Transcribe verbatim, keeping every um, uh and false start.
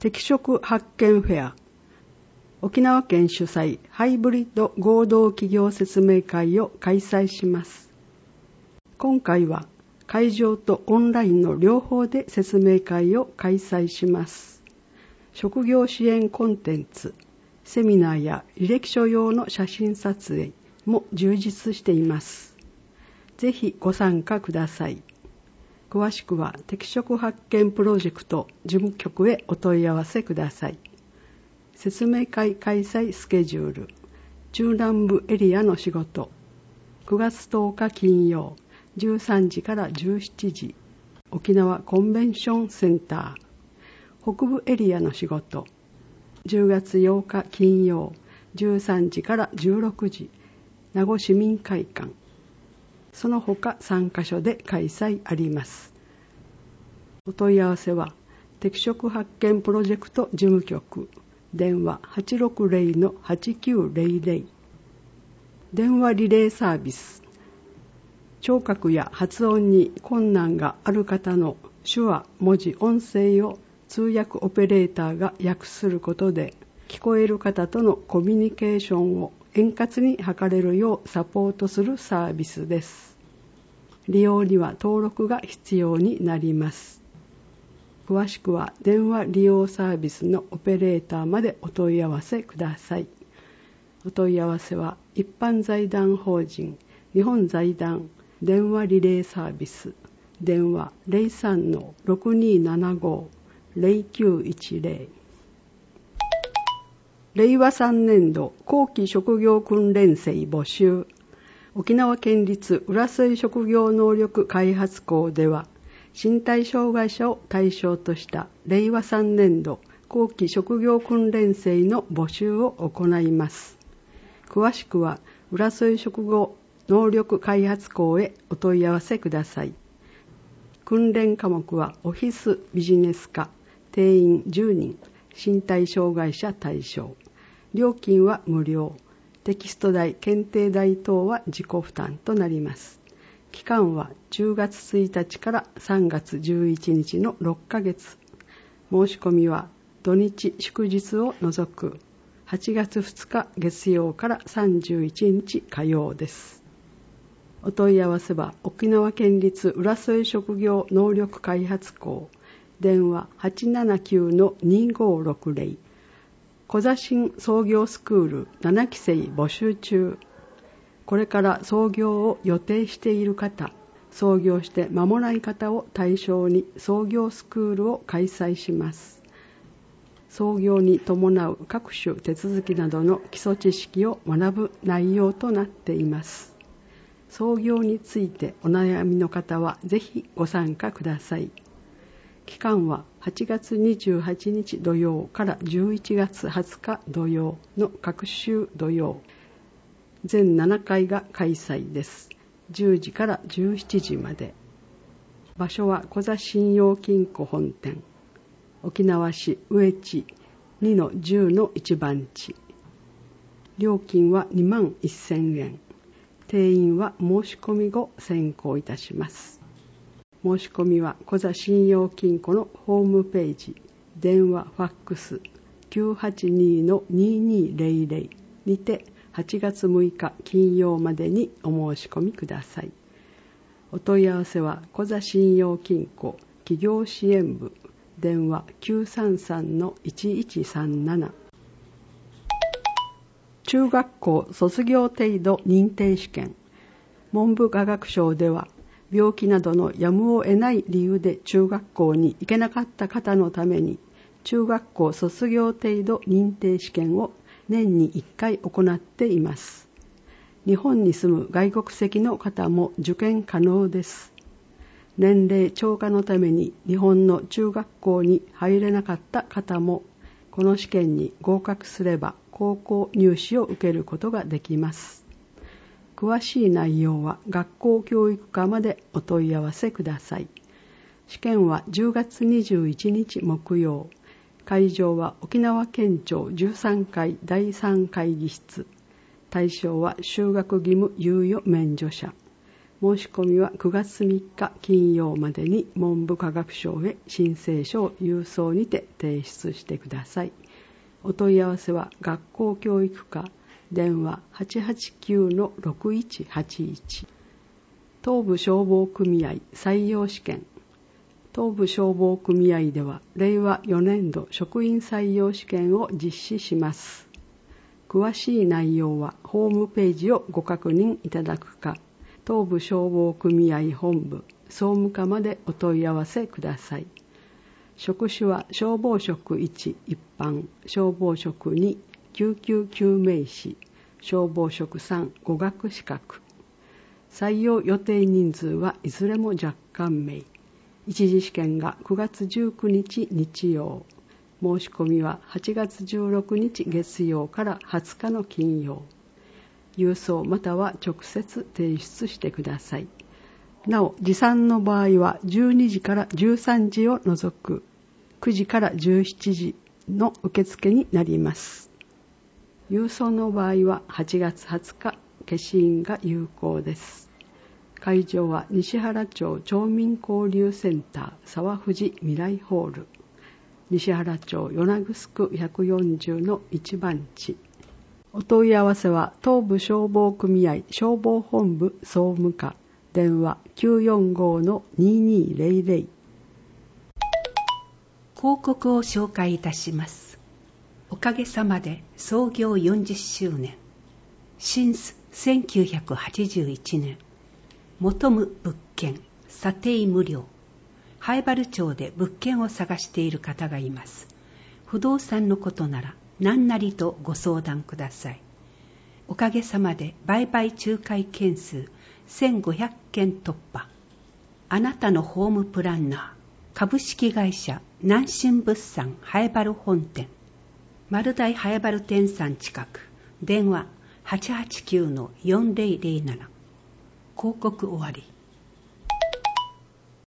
適職発見フェア、沖縄県主催ハイブリッド合同企業説明会を開催します。今回は会場とオンラインの両方で説明会を開催します。職業支援コンテンツ、セミナーや履歴書用の写真撮影も充実しています。ぜひご参加ください。詳しくは適職発見プロジェクト事務局へお問い合わせください。説明会開催スケジュール、中南部エリアの仕事、くがつとおか金曜、じゅうさんじからじゅうしちじ、沖縄コンベンションセンター。北部エリアの仕事、じゅうがつようか金曜、じゅうさんじからじゅうろくじ、名護市民会館。その他さんカ所で開催あります。お問い合わせは、適職発見プロジェクト事務局、電話 はちろくゼロ はちきゅうゼロゼロ。電話リレーサービス。聴覚や発音に困難がある方の手話、文字、音声を通訳オペレーターが訳することで、聞こえる方とのコミュニケーションを円滑に図れるようサポートするサービスです。利用には登録が必要になります。詳しくは電話利用サービスのオペレーターまでお問い合わせください。お問い合わせは一般財団法人日本財団電話リレーサービス、電話 ゼロさんのろくにーななごーゼロきゅういちゼロ。れいわさんねんど後期職業訓練生募集。沖縄県立浦添職業能力開発校では、身体障害者を対象としたれいわさんねんど後期職業訓練生の募集を行います。詳しくは浦添職業能力開発校へお問い合わせください。訓練科目はオフィスビジネス科、定員じゅうにん、身体障害者対象。料金は無料。テキスト代、検定代等は自己負担となります。期間はじゅうがつついたちからさんがつじゅういちにちのろっかげつ。申し込みは土日祝日を除くはちがつふつか月曜からさんじゅういちにち火曜です。お問い合わせは沖縄県立浦添職業能力開発校、電話 はちななきゅうのにごーろくゼロ。小座新創業スクールななき生募集中。これから創業を予定している方、創業して間もない方を対象に創業スクールを開催します。創業に伴う各種手続きなどの基礎知識を学ぶ内容となっています。創業についてお悩みの方はぜひご参加ください。期間ははちがつにじゅうはちにち土曜からじゅういちがつはつか土曜の各週土曜。全ななかいが開催です。じゅうじからじゅうしちじまで。場所は小座信用金庫本店。沖縄市上地 にのじゅうのいち番地。料金はにまんせんえん。定員は申し込み後選考いたします。申し込みは小座信用金庫のホームページ、電話、ファックス きゅうはちにのににゼロゼロ にてはちがつむいか金曜までにお申し込みください。お問い合わせは小座信用金庫企業支援部、電話 きゅうさんさんのいちいちさんなな。中学校卒業程度認定試験。文部科学省では、病気などのやむを得ない理由で中学校に行けなかった方のために、中学校卒業程度認定試験を年にいっかい行っています。日本に住む外国籍の方も受験可能です。年齢超過のために日本の中学校に入れなかった方も、この試験に合格すれば高校入試を受けることができます。詳しい内容は学校教育課までお問い合わせください。試験はじゅうがつにじゅういちにち木曜。会場は沖縄県庁じゅうさんかいだいさん会議室。対象は就学義務猶予免除者。 申し込みはくがつみっか金曜までに文部科学省へ申請書を郵送にて提出してください。お問い合わせは学校教育課電話 はちはちきゅうのろくいちはちいち。東部消防組合採用試験。東部消防組合ではれいわよねんど職員採用試験を実施します。詳しい内容はホームページをご確認いただくか、東部消防組合本部総務課までお問い合わせください。職種は消防職いち一般、消防職に救急救命士、消防職さん語学資格。採用予定人数はいずれも若干名。一次試験がくがつじゅうくにち日曜。申し込みははちがつじゅうろくにち月曜からはつかの金曜。郵送または直接提出してください。なお、持参の場合はじゅうにじからじゅうさんじを除くくじからじゅうしちじの受付になります。郵送の場合ははちがつはつか消印が有効です。会場は西原町町民交流センター沢藤未来ホール、西原町与那城区ひゃくよんじゅうのいちばん地。お問い合わせは東部消防組合消防本部総務課電話 きゅうよんごのににぜろぜろ。 広告を紹介いたします。おかげさまで創業よんじゅっしゅうねん、シンスせんきゅうひゃくはちじゅういちねん、求む物件査定無料。灰原町で物件を探している方がいます。不動産のことなら何なりとご相談ください。おかげさまで売買仲介件数せんごひゃっけん突破。あなたのホームプランナー株式会社南進物産灰原本店、丸大灰原店さん近く、電話 はちはちきゅうのよんぜろぜろなな。広告終わり。